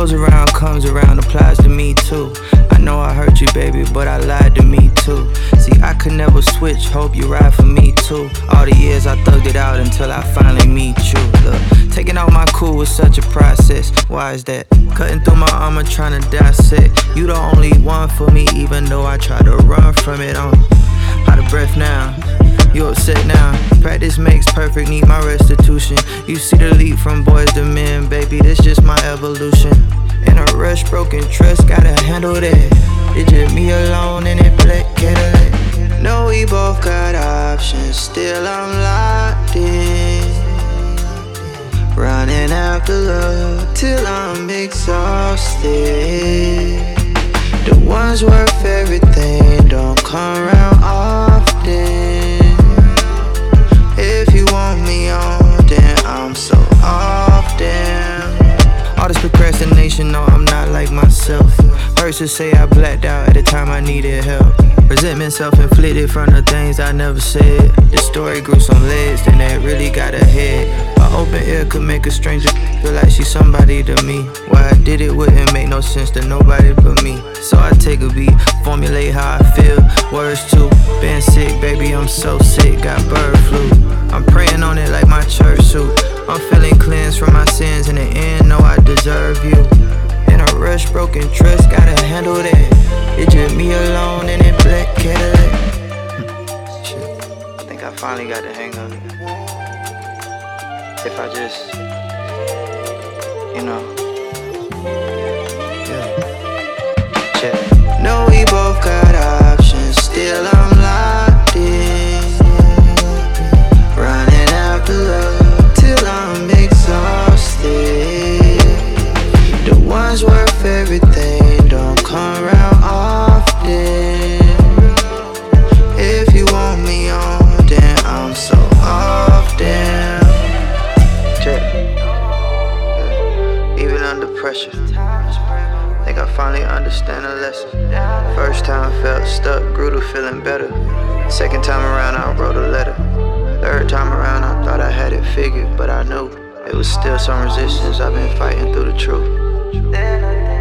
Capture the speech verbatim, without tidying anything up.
goes around, comes around, applies to me too. I know I hurt you, baby, but I lied to me too. See, I could never switch, hope you ride for me too. All the years I thugged it out until I finally meet you. Look, taking out my cool was such a process. Why is that? Cutting through my armor, trying to dissect. You the only one for me, even though I try to run from it. I'm out of breath now. You upset now. Practice makes perfect, need my restitution. You see the leap from boys to men, baby, this just my evolution. In a rush, broken trust, gotta handle that. It's just me alone in that black Cadillac. No, we both got options, still I'm locked in. Running after love till I'm exhausted. The ones worth everything don't come around often. If you want me on, then I'm so off, damn. All this procrastination, no, I'm not like myself. Hurts to say I blacked out at the time I needed help. Resentment self-inflicted from the things I never said. The story grew some legs, then that really got a head. An open ear could make a stranger feel like she's somebody to me. Why I did it wouldn't make no sense to nobody but me. So I take a beat, formulate how I feel. Words too, been sick, baby, I'm so sick, got bird flu. I'm praying on it like my church suit. I'm feeling cleansed from my sins in the end, know I deserve you. In a rush, broken trust, gotta handle that. It's just me alone in that black Cadillac. Shit, I think I finally got the hang of it. If I just, you know, yeah. Check. No, we both got options, still I'm locked in. Running after love till I'm exhausted. The ones worth everything don't come around often. If you want me on, then I'm so off, damn. Check. Yeah. Even under pressure, think I finally understand a lesson. First time felt stuck, grew to feeling better. Second time around I wrote a letter. Third time around I thought I had it figured, but I knew it was still some resistance. I've been fighting through the truth.